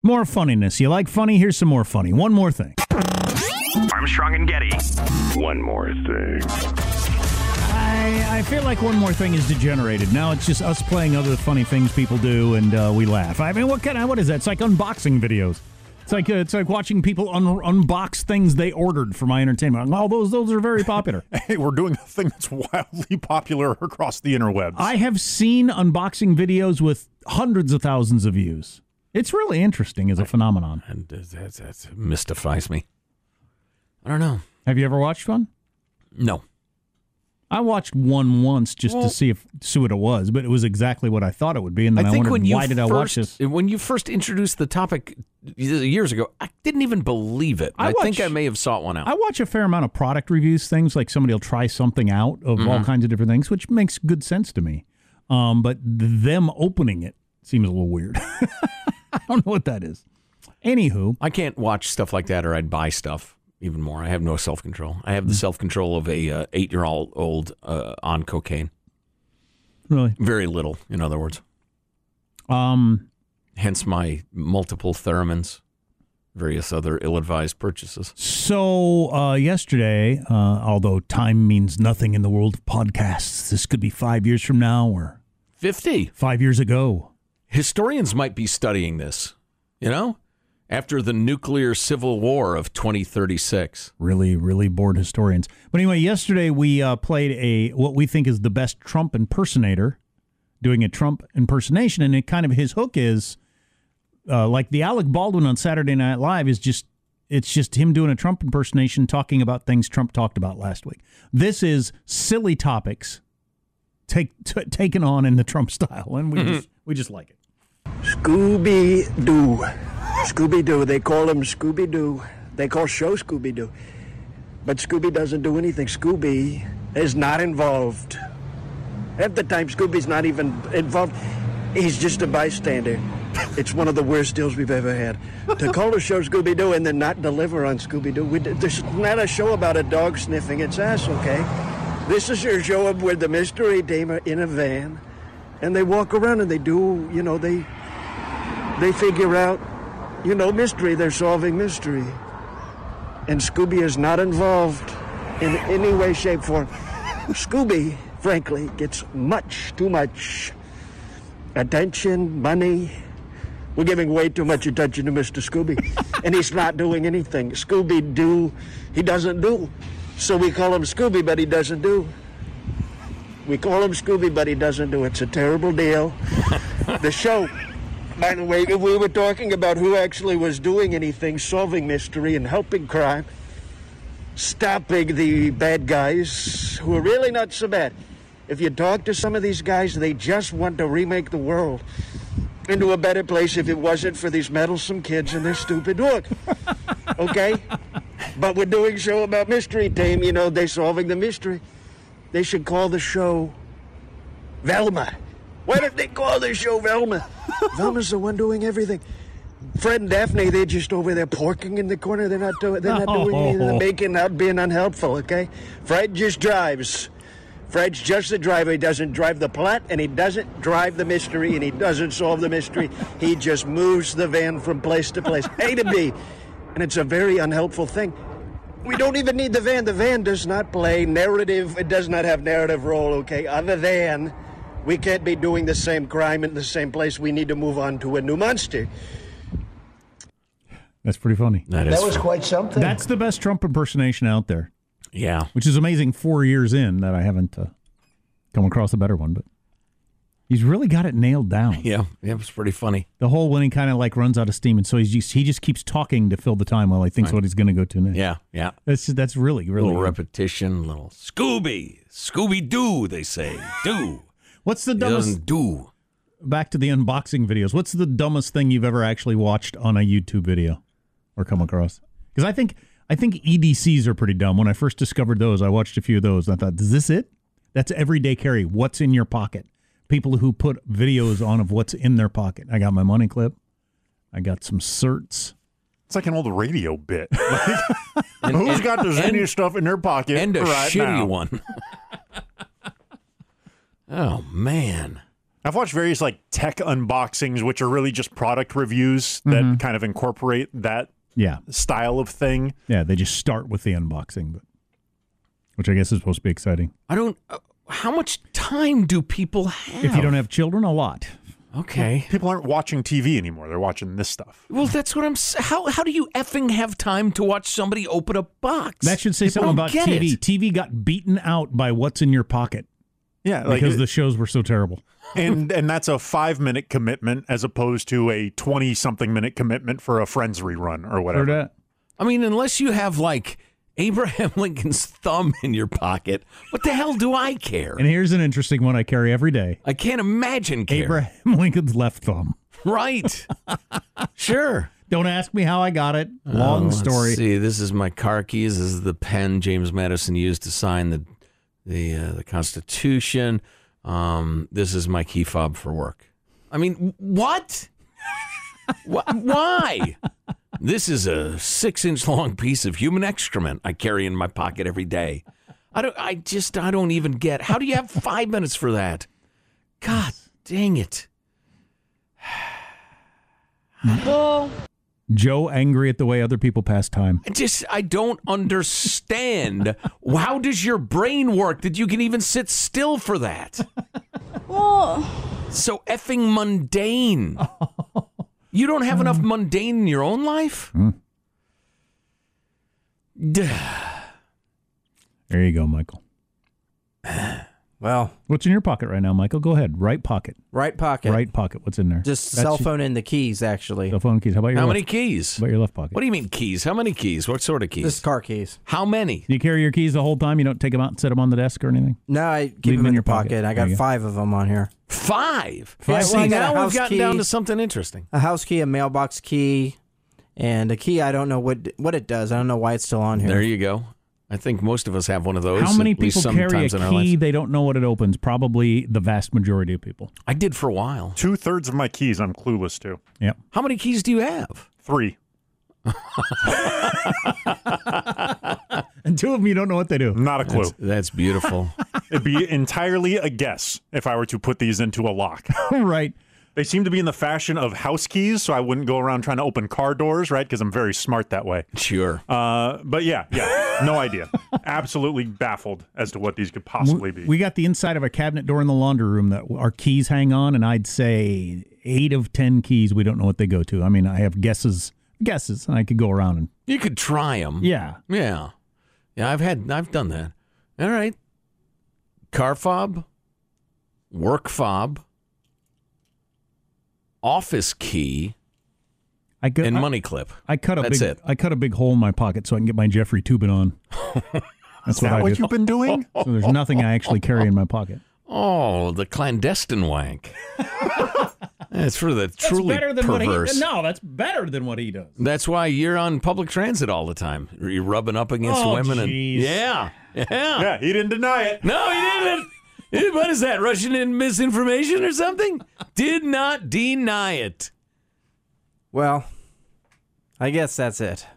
More funniness. You like funny? Here's some more funny. One more thing. Armstrong and Getty. One more thing. I feel like one more thing is degenerated. Now it's just us playing other funny things people do, and we laugh. I mean, what is that? It's like unboxing videos. It's like watching people unbox things they ordered for my entertainment. Oh, those are very popular. Hey, we're doing a thing that's wildly popular across the interwebs. I have seen unboxing videos with hundreds of thousands of views. It's really interesting as a phenomenon. And that mystifies me. I don't know. Have you ever watched one? No. I watched one once just to see what it was, but it was exactly what I thought it would be, and then I wondered, why did I watch this? When you first introduced the topic years ago, I didn't even believe it. I think I may have sought one out. I watch a fair amount of product reviews, things like somebody will try something out of all kinds of different things, which makes good sense to me. But them opening it seems a little weird. I don't know what that is. Anywho. I can't watch stuff like that, or I'd buy stuff. Even more. I have no self-control. I have the self-control of a 8-year-old on cocaine. Really? Very little, in other words. Hence my multiple Theremins, various other ill-advised purchases. So yesterday, although time means nothing in the world of podcasts, this could be 5 years from now or 50. 5 years ago. Historians might be studying this, after the nuclear civil war of 2036. Really, really bored historians. But anyway, yesterday we played what we think is the best Trump impersonator doing a Trump impersonation, and his hook is like the Alec Baldwin on Saturday Night Live is it's just him doing a Trump impersonation talking about things Trump talked about last week. This is silly topics taken on in the Trump style, and we just like it. Scooby-Doo. Scooby-Doo. They call him Scooby-Doo. They call show Scooby-Doo. But Scooby doesn't do anything. Scooby is not involved. Half the time, Scooby's not even involved. He's just a bystander. It's one of the worst deals we've ever had. To call the show Scooby-Doo and then not deliver on Scooby-Doo. This is not a show about a dog sniffing its ass, okay? This is your show where the mystery team are in a van, and they walk around and they do, they figure out, mystery. They're solving mystery. And Scooby is not involved in any way, shape, form. Scooby, frankly, gets much, too much attention, money. We're giving way too much attention to Mr. Scooby. And he's not doing anything. Scooby-Doo, he doesn't do. So we call him Scooby, but he doesn't do. We call him Scooby, but he doesn't do. It's a terrible deal. The show... By the way, we were talking about who actually was doing anything, solving mystery and helping crime, stopping the bad guys who are really not so bad. If you talk to some of these guys, they just want to remake the world into a better place if it wasn't for these meddlesome kids and their stupid look. Okay? But we're doing a show about mystery team, they're solving the mystery. They should call the show Velma. Why don't they call the show Velma? Velma's the one doing everything. Fred and Daphne, they're just over there porking in the corner. They're not doing anything. They're making out being unhelpful, okay? Fred just drives. Fred's just the driver. He doesn't drive the plot, and he doesn't drive the mystery, and he doesn't solve the mystery. He just moves the van from place to place, A to B. And it's a very unhelpful thing. We don't even need the van. The van does not play narrative. It does not have narrative role, okay? Other than... we can't be doing the same crime in the same place. We need to move on to a new monster. That's pretty funny. That was quite something. That's the best Trump impersonation out there. Yeah. Which is amazing 4 years in that I haven't come across a better one. But he's really got it nailed down. Yeah, it was pretty funny. The whole when he kind of runs out of steam. And so he just keeps talking to fill the time while he thinks what he's going to go to next. Yeah. That's really, really little good. repetition, little Scooby-Doo, they say. Do. What's the dumbest? Doesn't do. Back to the unboxing videos. What's the dumbest thing you've ever actually watched on a YouTube video or come across? Because I think EDCs are pretty dumb. When I first discovered those, I watched a few of those. And I thought, is this it? That's everyday carry. What's in your pocket? People who put videos on of what's in their pocket. I got my money clip. I got some certs. It's like an old radio bit. Who's got the ziniest stuff in their pocket and a right shitty now? one. Oh, man. I've watched various like tech unboxings, which are really just product reviews that kind of incorporate that style of thing. Yeah, they just start with the unboxing, which I guess is supposed to be exciting. I don't. How much time do people have? If you don't have children, a lot. Okay. People aren't watching TV anymore. They're watching this stuff. Well, that's what I'm saying. How do you effing have time to watch somebody open a box? That should say something about TV. TV got beaten out by what's in your pocket. Yeah, because the shows were so terrible. And that's a 5-minute commitment as opposed to a 20-something minute commitment for a Friends rerun or whatever. That. I mean, unless you have like Abraham Lincoln's thumb in your pocket, what the hell do I care? And here's an interesting one I carry every day. I can't imagine caring. Abraham Lincoln's left thumb. Right. Sure. Don't ask me how I got it. Long story. Let's see, this is my car keys. This is the pen James Madison used to sign the Constitution. This is my key fob for work. I mean, what? Why? This is a 6-inch long piece of human excrement I carry in my pocket every day. I don't even get. How do you have 5 minutes for that? God dang it. Joe angry at the way other people pass time. I don't understand. How does your brain work that you can even sit still for that? So effing mundane. You don't have enough mundane in your own life? There you go, Michael. Well, what's in your pocket right now, Michael? Go ahead. Right pocket. Right pocket. Right pocket. What's in there? Just cell phone and the keys, actually. Cell phone and keys. How about your How left? many keys? How about your left pocket? What do you mean keys? How many keys? What sort of keys? Just car keys. How many? Do you carry your keys the whole time? You don't take them out and set them on the desk or anything? No, I keep them in your pocket. I got There you go. 5 of them on here. 5? Yeah, See, well, I got a now we've house gotten key. down to something interesting. A house key, a mailbox key, and a key I don't know what it does. I don't know why it's still on here. There you go. I think most of us have one of those. How many at least people carry a sometimes in our lives. key they don't know what it opens? Probably the vast majority of people. I did for a while. 2/3 of my keys I'm clueless to. Yep. How many keys do you have? 3. And 2 of them you don't know what they do. Not a clue. That's beautiful. It'd be entirely a guess if I were to put these into a lock. Right. They seem to be in the fashion of house keys, so I wouldn't go around trying to open car doors, right? Because I'm very smart that way. Sure. But yeah, no idea. Absolutely baffled as to what these could possibly be. We got the inside of a cabinet door in the laundry room that our keys hang on, and I'd say 8 of 10 keys we don't know what they go to. I mean, I have guesses, and I could go around and You could try them. yeah. Yeah. I've done that. All right. Car fob, work fob, office key, and money clip. That's it. I cut a big hole in my pocket so I can get my Jeffrey Tubin on. That's Is that what do. you've been doing? So there's nothing I actually carry in my pocket. Oh, the clandestine wank. That's for the truly perverse. that's better than what he does. That's why you're on public transit all the time. You're rubbing up against women. Geez. Yeah. Yeah, he didn't deny it. No, he didn't. What is that, Russian misinformation or something? Did not deny it. Well, I guess that's it.